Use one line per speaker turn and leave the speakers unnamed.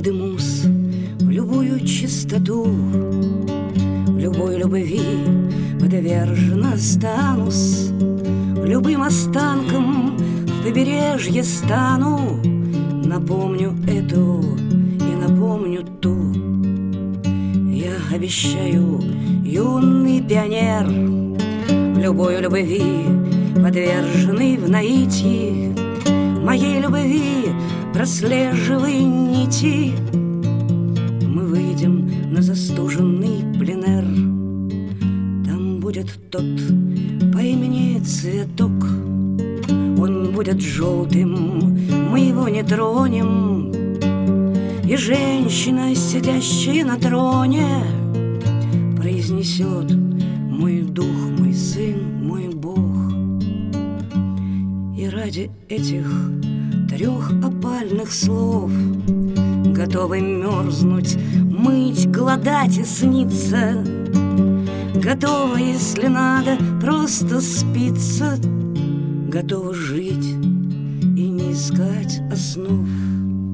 подымусь в любую чистоту, в любой любви подвержена станусь, любым останкам в побережье стану. Напомню эту и напомню ту. Я обещаю, юный пионер, в любой любви подверженный в наитии, моей любви прослеживай нити. Мы выйдем на застуженный пленэр. Там будет тот по имени Цветок. Он будет желтым, мы его не тронем. И женщина, сидящая на троне, произнесет: мой дух, мой сын, мой Бог. И ради этих 3 опальных слов готовы мерзнуть, мыть, голодать и сниться, готовы, если надо, просто спиться, готовы жить и не искать основ.